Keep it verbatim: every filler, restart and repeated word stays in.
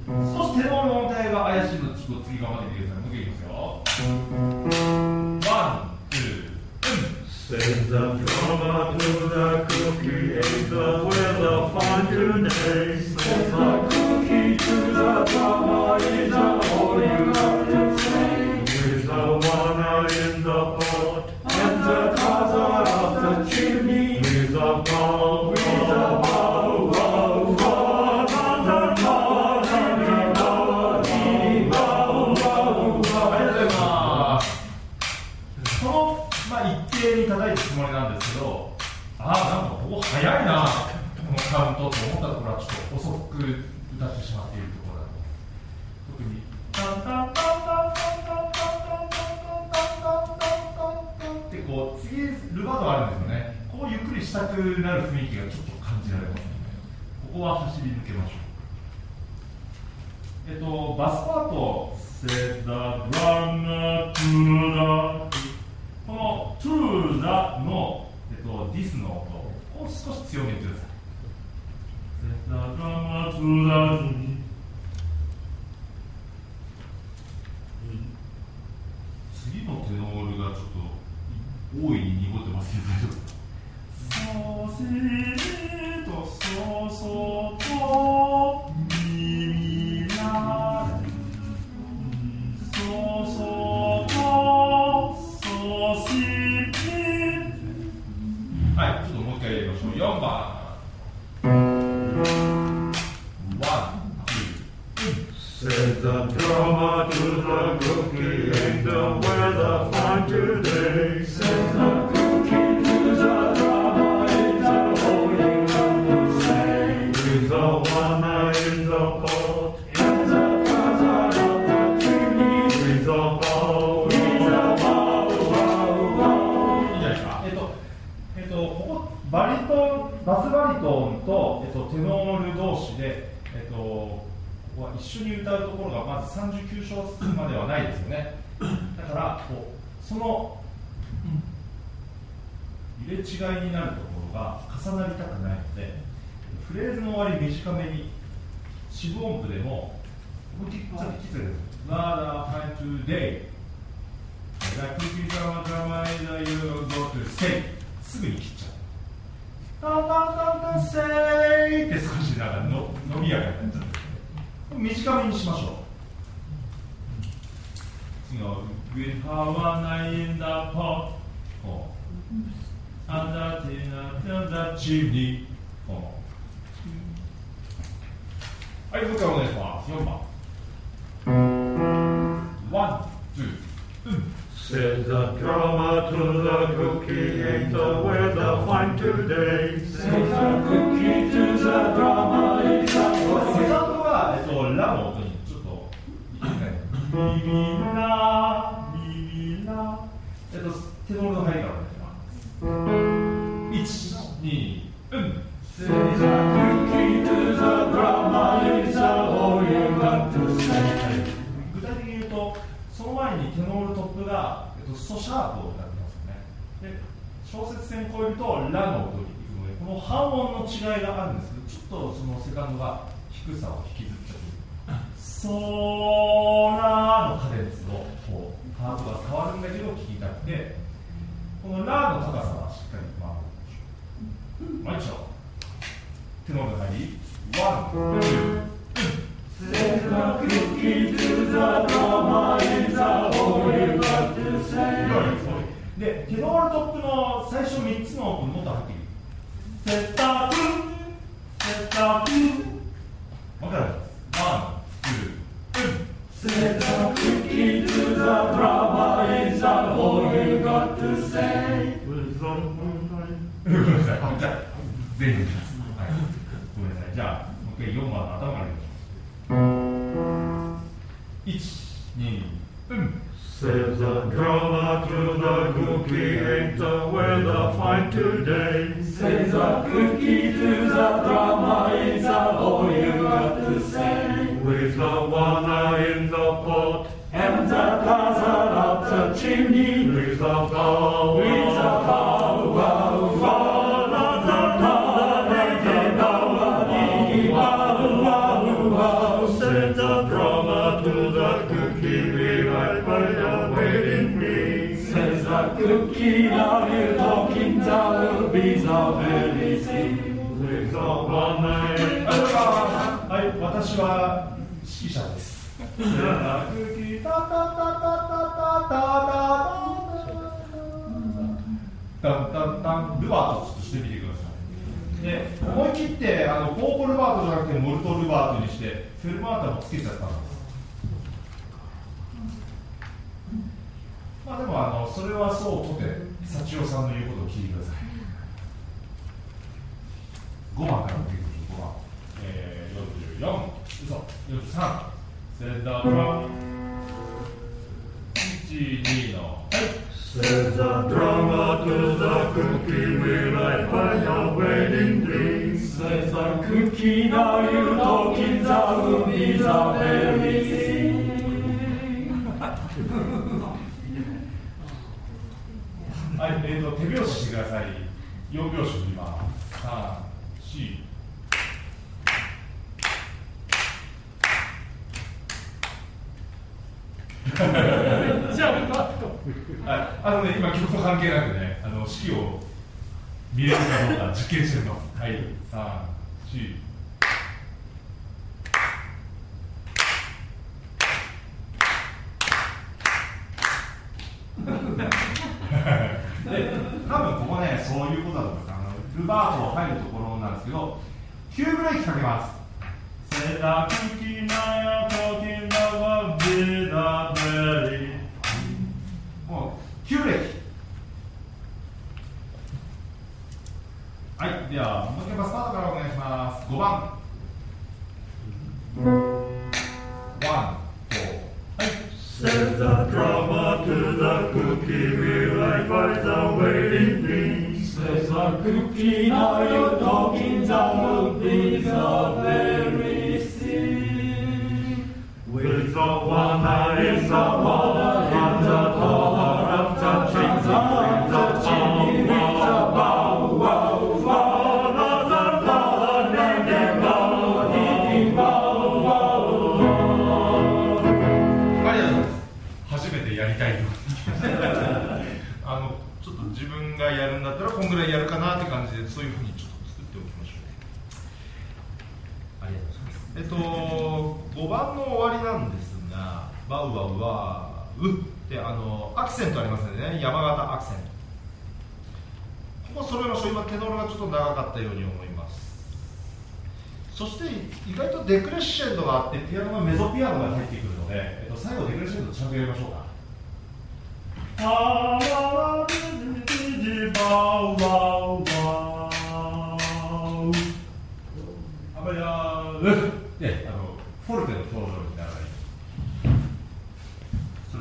少し手の音程が怪しいのでちょっと次頑張ってみてください。もう一回いきますよ。ワン、ツー、 Send the drummer to the cookie, ain't the weather fine today. Send the cookie to the drummer, is that all you have to say? With the one eye in the pot, and the other up the chimney. With the bow, with the bow, bow, bow, and the bow, and the bow, bow, bow, bow. ありがとうございます。このまあ、一定に叩いたつもりなんですけど、ああ、なんかここ早いな、このカウントと思ったところはちょっと遅く歌ってしまっているところだと。特にタンタンタンタンタンタンタンタンタンタンタンタンタンってこう次ルバートあるんですよね。こうゆっくりしたくなる雰囲気がちょっと感じられますので、ここは走り抜けましょう。えっとバスパート Set the drummer to the この to the の、えっと、this の音を少し強めてください。Set the drummer to the 次のテノールがちょっと大いに濁ってますけど大丈夫ですか。ソシとソソとミミラソソとソシはい、ちょっともう一回やりましょう。よんばんワン、ツー Said the drummer to the cookie, ain't the weather fine today? Said the cookie to the drummer, ain't that all you have to say? With the one eye in the pot, and the other up the chimney. With the bow, with the bow, bow, bow. いいじゃないですか。えっと、えっと、ここバリトン、バスバリトンと、えっと、テノール同士で、えっと、ここは一緒に歌うところがまずさんじゅうきゅう小まではないですよね。だからこうその入れ違いになるところが重なりたくないので、フレーズの終わり短めに四分音符でも思いっきりちょっときついです。Rather fine today The cookie drama drama is a you go to say すぐに切っちゃう。タンタンタンタン say って少しなんかの伸びやかになっちゃう。短めにしましょう。次の With her one eye in the pot こう Under the chimney こうはい、もう一回お願いします。よんばんワン、ツー、うん。 Said the drummer to the cookie, ain't the weather fine today? Said the cookie to the drummer, ain't the セカンドが、えっと、ラの音にちょっとミミラミミラえっと、テノールの入りからお願いします。いち、に、うん。 Said the cookie to the drummer, ain't that all you got to say? 具体的に言うと、その前にテノールトップが、えっと、ソシャープを歌ってますよね。で、小節線を越えるとラの音に行くので、この半音の違いがあるんですけど、ちょっとそのセカンドが低さを引きずっちゃう。ソーラーのカデンスをこうパートが変わるんだけど聞きたくて、このラの高さはしっかり守る。もう一度。テノールが入り、ワン、ツー。 Said the cookie to the drummer, ain't that all you got to say? で、テノールトップの最初みっつの音もっとはっきり。セッター、セッター、もう一回です。ワン、ツー、 Said the cookie to the drummer, ain't that all you got to say? ごめんなさい、じゃあ、全員です。はい、ごめんなさい、じゃあ、もう一回よんばんの頭からいきましょう。いち、に、うん。 Said the drummer to the cookie, ain't the weather fine today? Said the cookie to the drummer, ain't that all you got to say? With the one eye in the pot, and the other up the chimney. With the bow, with the bow, bow, bow, la la la, la la la, la la la, la la la. Send the drummer to the cookie rewrite by the waiting me. Says the cookie now you talking that will be the very thing. With the one name. はい、私は指揮者です。クッキータタタタタタタタタタタンタンタンルバートちょっとしてみてください。で、思い切ってあのポーポルバートじゃなくてモルトルバートにしてフェルマータもつけちゃったんです。まあでもあのそれはそうとて幸代さんの言うことを聞いてください。ごばんから見てください。ごばん、えー、よんじゅうよん、嘘、よんじゅうさん、センターブランいち、にの、はい。 Says the drummer to the cookie rewrite by the waiting dream. Says the cookie now you talking that will be the very thing. はい、えーと、手拍子してください。よん拍子振ります。さん、よん。じゃあ、あのね、今曲と関係なくね、あの式を見れるかどうか実験してみます。はい、さん、よん。で、多分ここね、そういうことだと思います。あのルバート入るところなんですけど、急ブレーキかけます。セダクキナヤトキナワビダベリ。もう急ブレーキ。はい、ではもう一回スタートからお願いします。ごばん。ワン、フォー。はい。 Says the drummer to the cookie rewrite by the waiting dream. Says the cookie now you talking that will be the very thing. With the one eye in the water, in the tower of the chains, in the chimney with the bow, wow, father, father, name, bow, eating bow, wow. 初めてやりたいとあのちょっと自分がやるんだったらこんぐらいやるかなって感じで、そういうふうにちょっと作っておきましょう。ありがとうございます。えっとごばんの終わりなんですが、バウワウワウってあのアクセントありますよね。山形アクセント。ここ揃えましょう。今テノールがちょっと長かったように思います。そして意外とデクレッシェンドがあって、ピアノのメゾピアノが入ってくるので、えっと、最後デクレッシェンドちゃんとやりましょうか。あわビジビジバウワウワウあばやーで、あのフォルテの表情にならない。